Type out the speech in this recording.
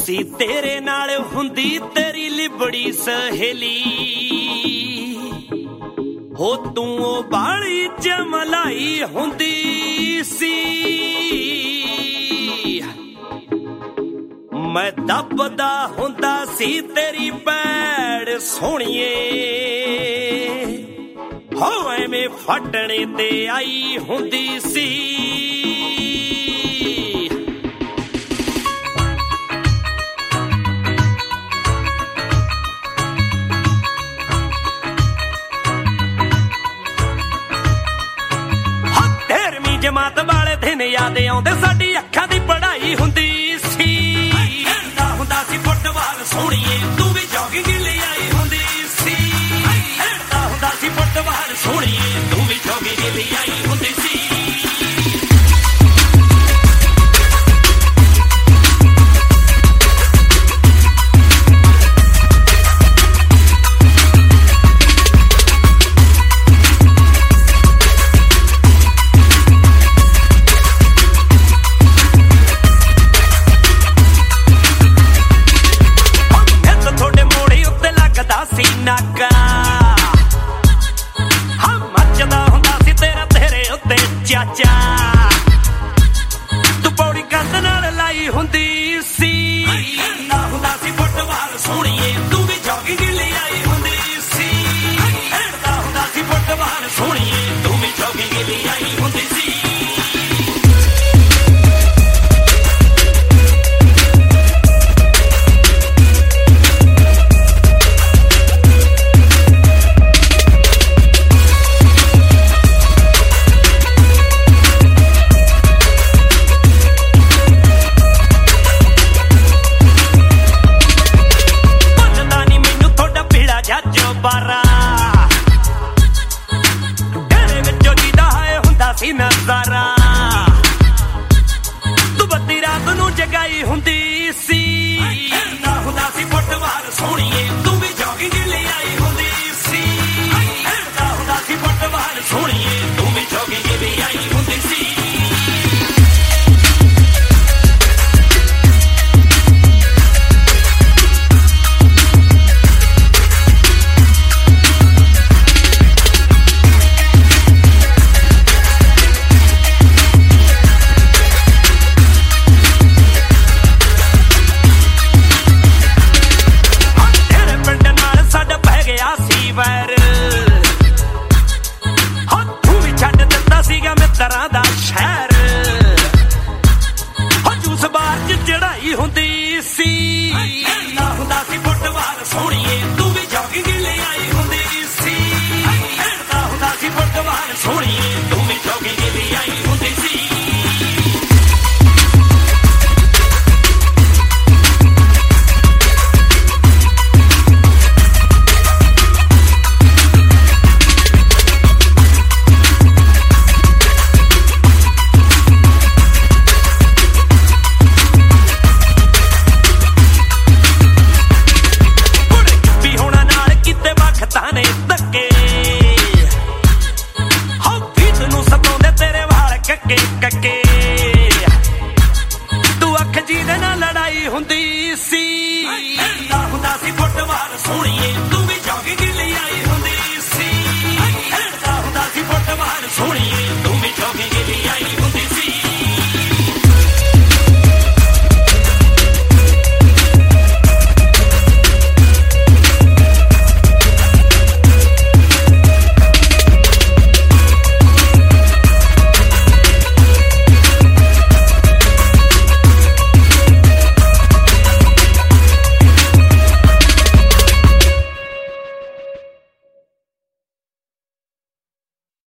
ਸੀ ਤੇਰੇ ਨਾਲ ਹੁੰਦੀ ਤੇਰੀ ਲਿਬੜੀ ਸਹੇਲੀ ਹੋ ਤੂੰ ਉਹ ਬਾਲੀ ਜਮਲਾਈ ਹੁੰਦੀ ਸੀ ਮੈਂ ਦੱਬਦਾ ਹੁੰਦਾ ਸੀ ਤੇਰੀ ਪੈੜ ਸੋਹਣੀਏ ਹੋ ਐਵੇਂ ਫਟਣੇ ਤੇ ਆਈ ਹੁੰਦੀ ਸੀ ਜਮਾਤ ਵਾਲੇ ਦਿਨ ਯਾਦ ਆਉਂਦੇ ਸਾਡੀ ਅੱਖਾਂ ਦੀ ਪੜ੍ਹਾਈ ਹੁੰਦੀ ਸੀ ਖੇਡਦਾ ਹੁੰਦਾ ਸੀ ਫੁੱਟਬਾਲ ਸੋਹਣੀਏ ਤੂੰ ਵੀ ਜੋਗਿੰਗ ਲਈ ਆਈ ਹੁੰਦੀ ਸੀ ਖੇਡਦਾ ਹੁੰਦਾ ਸੀ ਫੁੱਟਬਾਲ ਸੋਹਣੀਏ ਤੂੰ ਵੀ ਜੋਗਿੰਗ ਲਈ ਆਈ ਹੁੰਦੀ ਸੀ ਨਾਕਾ ਹਾਂ ਮੱਚਦਾ ਹੁੰਦਾ ਸੀ ਤੇਰੇ ਉੱਤੇ ਚਾਚਾ ਤੂੰ ਪੌੜੀ ਕੰਧ ਨਾਲ ਲਾਈ ਹੁੰਦੀ ਸੀ ਖੇਡਦਾ ਹੁੰਦਾ ਸੀ ਫੁੱਟਬਾਲ ਸੋਹਣੀਏ ਤੂੰ ਵੀ ਜੋਗਿੰਗ ਲਈ ਆਈ ਹੁੰਦੀ ਸੀ ਖੇਡਦਾ ਹੁੰਦਾ ਸੀ ਫੁੱਟਬਾਲ ਸੋਹਣੀਏ ਤੂੰ ਵੀ ਜੋਗਿੰਗ ਲਈ ਆਈ ਹੁੰਦੀ ਸੀ ਡੇਰੇ ਵਿੱਚੋਂ ਜੀਦਾ ਹੈ ਹੁੰਦਾ ਸੀ ਨਜ਼ਾਰਾ ਤੂੰ ਬੱਤੀ ਰਾਤ ਨੂੰ ਜਗਾਈ ਹੁੰਦੀ ਸੀ ਖੇਡਦਾ ਹੁੰਦਾ ਸੀ ਫੁੱਟਬਾਲ ਸੋਹਣੀਏ ਤੂੰ ਵੀ ਜੋਗਿੰਗ ਲਈ ਆਈ ਹੁੰਦੀ ਸੀ ਖੇਡਦਾ ਹੁੰਦਾ ਸੀ ਫੁੱਟਬਾਲ ਸੋਹਣੀਏ ਤੂੰ ਵੀ ਜੋਗਿੰਗ ਲਈ ਆਈ ਹੁੰਦੀ ਸੀ ਤਰ੍ਹਾਂ ਦਾ ਸ਼ਹਿਰ ਹੋ ਜੂਸ ਬਾਰ ਚ ਚੜਾਈ ਹੁੰਦੀ ਸੀ ਖੇਡਦਾ ਹੁੰਦਾ ਸੀ ਫੁੱਟਬਾਲ ਸੋਹਣੀਏ ਤੂੰ ਵੀ ਜੋਗਿੰਗ ਲਈ ਆਈ ਹੁੰਦੀ ਸੀ ਖੇਡਦਾ ਹੁੰਦਾ ਸੀ ਫੁੱਟਬਾਲ ਸੋਹਣੀਏ ਤੂੰ ਵੀ ਜੋਗਿੰਗ ਲਈ ਆਈ ਹੁੰਦੀ ਸੀ ਕੱਕੇ ਤੂੰ ਅੱਖ ਜਿਹਦੇ ਨਾਲ ਲੜਾਈ ਹੁੰਦੀ ਸੀ